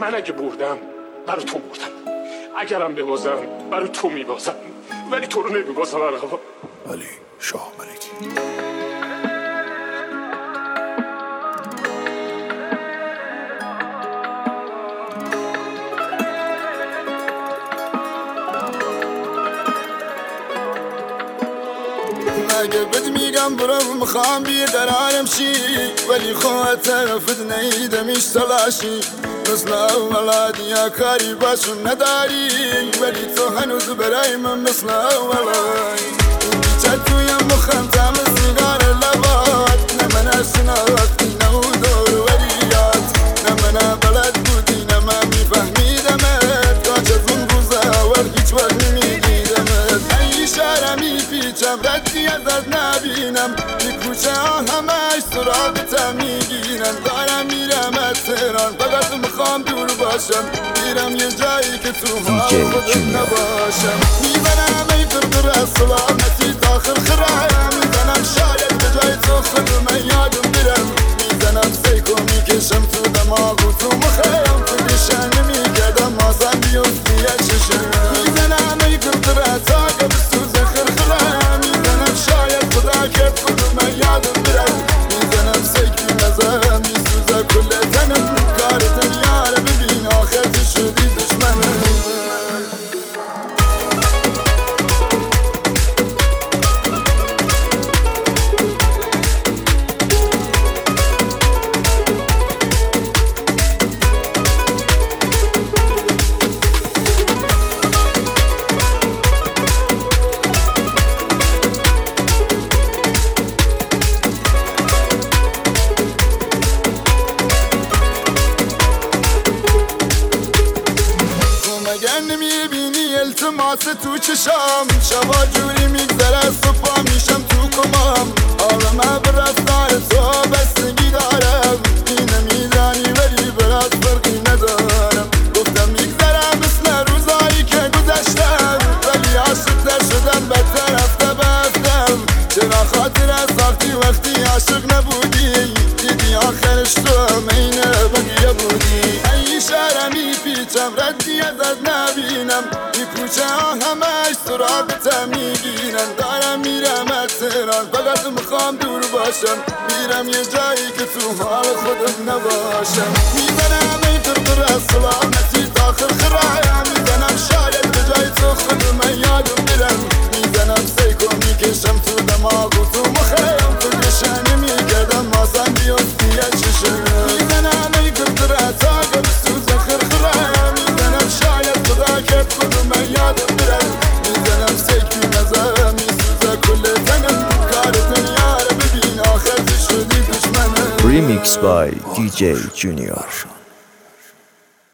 من اگه بردم برای تو بردم، اگرم ببازم برای تو میبازم، ولی تو رو نمیبازم ارغوان. علی شاه ملکی. اگه بد میگم برو میخوام بیقرارم شی، ولی خواهد طرفت نیدمش تلاشی. مثل اول دنیا کاری باشم نداری، ولی تو هنوز برای من مثل اولای. بیچه تویم مخم تم سیگار لبات، نه من اشناختی نه دور وریات، نه من بلد بودی نه من میفهمیدمت. کاش از اون روزه اول هیچ وقت نمیدیدمت. ای شهرم میپیچم ردی ازت نبینم، بی کوچه ها همش سراغتم میگیرن. دارم میرم از تهران فقط میخوام دور باشم، میرم یه جایی که تو حال خودم نباشم. میبرم ای قرقر از سلامتی تا خرخره، میزنم شاید به جای تو خودم یادم میرم. میزنم سیکو میکشم تو دماغ و تو مخم، تو نشانه میگردم آسان بیفتی یک ششم. میزنم ای قرقر تا قبل سوز خرخره، میزنم شاید خدا کرد خودم یادم میرم. میزنم سیکی نظرم میسوزه کل تنم، کار دنیا رو ببین آخر تو شدی دشمنم. مگر نمیبینی التماس تو چشام، شبا جوری میگذره صبح میشم تو کمام. عالمه به رفتار تو بستگی دارم، اینه میدانی ولی برات فرقی ندارم. گفتم میگذره مثل روزایی که گذشتم، ولی عاشق‌تر شدم بدتر هفته به هفتم. چرا خاطر ساختی وقتی عاشق نبودی، دیدی آخرش تو مینه بقیه بودی. ای شهرم میپیچم ردی ازت نبینم، بی کوچه ها همش سراغتم میگیرن. دارم میرم از تهران فقط میخوام دور باشم، میرم یه جایی که تو حال خودم نباشم. میزنم ای قرقر از سلامتی تا خرخره، میزنم شاید به جای تو خودم یادم میرم. میزنم سیکو میکشم تو دماغ و تو مخم، تو نشانه میگردم آسان بیفتی یک ششم. میزنم ای قرقر تا قبل سوز خرخره، میزنم شاید خدا کرد خودم یادم میرم. میزنم سیکی نظرم میسوزه کل تنم، کار دنیا رو ببین آخر تو شدی دشمنم. Remix by DJ Junior.